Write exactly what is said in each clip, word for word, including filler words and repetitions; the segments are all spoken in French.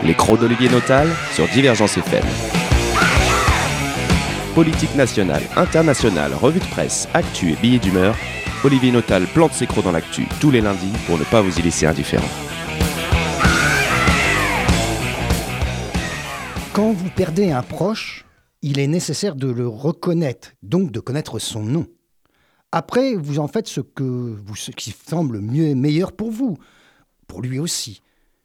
Les crocs d'Olivier Notal sur Divergence F M. Politique nationale, internationale, revue de presse, actu et billets d'humeur, Olivier Notal plante ses crocs dans l'actu tous les lundis pour ne pas vous y laisser indifférent. Quand vous perdez un proche, il est nécessaire de le reconnaître, donc de connaître son nom. Après, vous en faites ce, que vous, ce qui semble mieux et meilleur pour vous, pour lui aussi.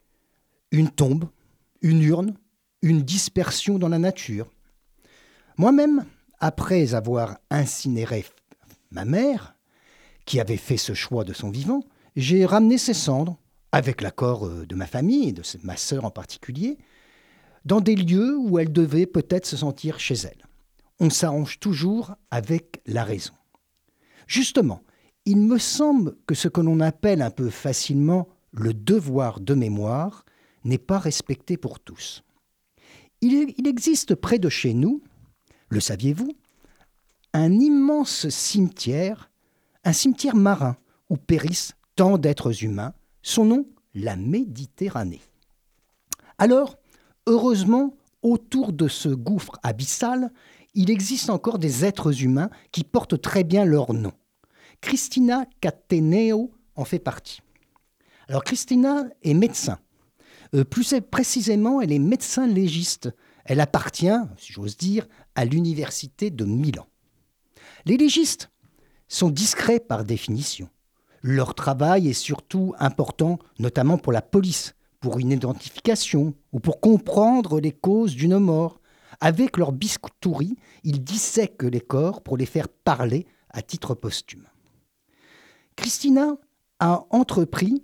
Une tombe, une urne, une dispersion dans la nature. Moi-même, après avoir incinéré ma mère, qui avait fait ce choix de son vivant, j'ai ramené ses cendres, avec l'accord de ma famille et de ma sœur en particulier, dans des lieux où elle devait peut-être se sentir chez elle. On s'arrange toujours avec la raison. Justement, il me semble que ce que l'on appelle un peu facilement le devoir de mémoire n'est pas respecté pour tous. Il, il existe près de chez nous, le saviez-vous, un immense cimetière, un cimetière marin où périssent tant d'êtres humains, son nom, la Méditerranée. Alors, heureusement, autour de ce gouffre abyssal, il existe encore des êtres humains qui portent très bien leur nom. Christina Cattaneo en fait partie. Alors Christina est médecin. Euh, plus précisément, elle est médecin légiste. Elle appartient, si j'ose dire, à l'université de Milan. Les légistes sont discrets par définition. Leur travail est surtout important, notamment pour la police, pour une identification ou pour comprendre les causes d'une mort. Avec leur bistouri, ils dissèquent les corps pour les faire parler à titre posthume. Christina a entrepris,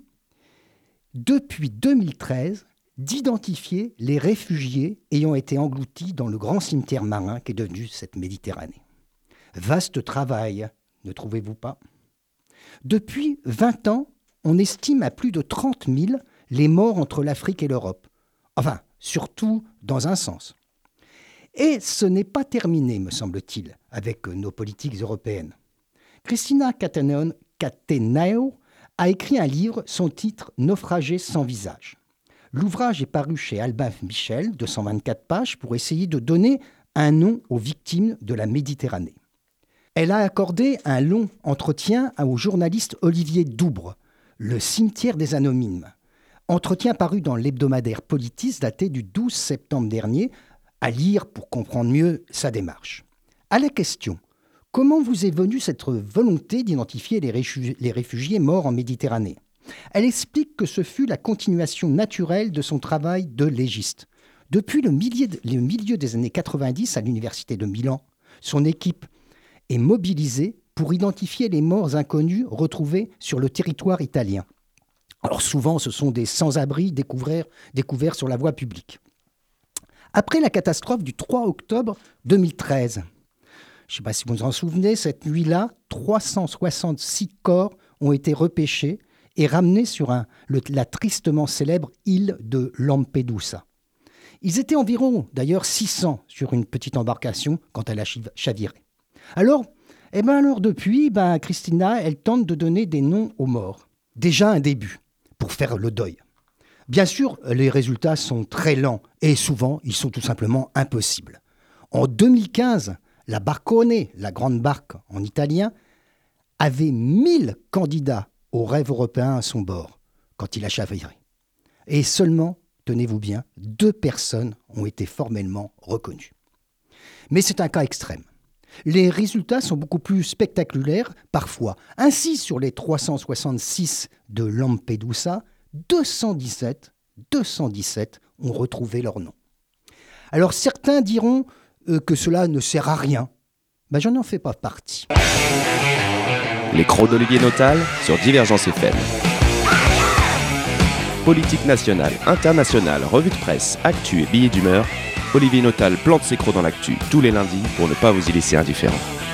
depuis deux mille treize, d'identifier les réfugiés ayant été engloutis dans le grand cimetière marin qu'est devenu cette Méditerranée. Vaste travail, ne trouvez-vous pas ? Depuis vingt ans, on estime à plus de trente mille les morts entre l'Afrique et l'Europe. Enfin, surtout dans un sens. Et ce n'est pas terminé, me semble-t-il, avec nos politiques européennes. Christina Cattaneo a écrit un livre, son titre « Naufragés sans visage ». L'ouvrage est paru chez Albin Michel, deux cent vingt-quatre pages, pour essayer de donner un nom aux victimes de la Méditerranée. Elle a accordé un long entretien au journaliste Olivier Doubre, Le cimetière des anonymes. Entretien paru dans l'hebdomadaire Politis daté du douze septembre dernier, à lire pour comprendre mieux sa démarche. À la question « Comment vous est venue cette volonté d'identifier les, réfugi- les réfugiés morts en Méditerranée ?» Elle explique que ce fut la continuation naturelle de son travail de légiste. Depuis le milieu, le milieu des années quatre-vingt-dix à l'université de Milan, son équipe est mobilisée pour identifier les morts inconnus retrouvés sur le territoire italien. Alors souvent, ce sont des sans-abri découverts, découverts sur la voie publique. Après la catastrophe du trois octobre deux mille treize, je ne sais pas si vous vous en souvenez, cette nuit-là, trois cent soixante-six corps ont été repêchés et ramenés sur un, le, la tristement célèbre île de Lampedusa. Ils étaient environ, d'ailleurs, six cents sur une petite embarcation quand elle a chaviré. Alors, eh ben alors depuis, ben Christina, elle tente de donner des noms aux morts. Déjà un début, pour faire le deuil. Bien sûr, les résultats sont très lents et souvent, ils sont tout simplement impossibles. En deux mille quinze, la Barcone, la grande barque en italien, avait mille candidats au rêve européen à son bord quand il a chaviré. Et seulement, tenez-vous bien, deux personnes ont été formellement reconnues. Mais c'est un cas extrême. Les résultats sont beaucoup plus spectaculaires parfois. Ainsi, sur les trois cent soixante-six de Lampedusa, deux cent dix-sept, deux cent dix-sept ont retrouvé leur nom. Alors certains diront euh, que cela ne sert à rien. Ben, je n'en fais pas partie. Les crocs d'Olivier Notal sur Divergence F M. Politique nationale, internationale, revue de presse, actu et billets d'humeur, Olivier Notal plante ses crocs dans l'actu tous les lundis pour ne pas vous y laisser indifférent.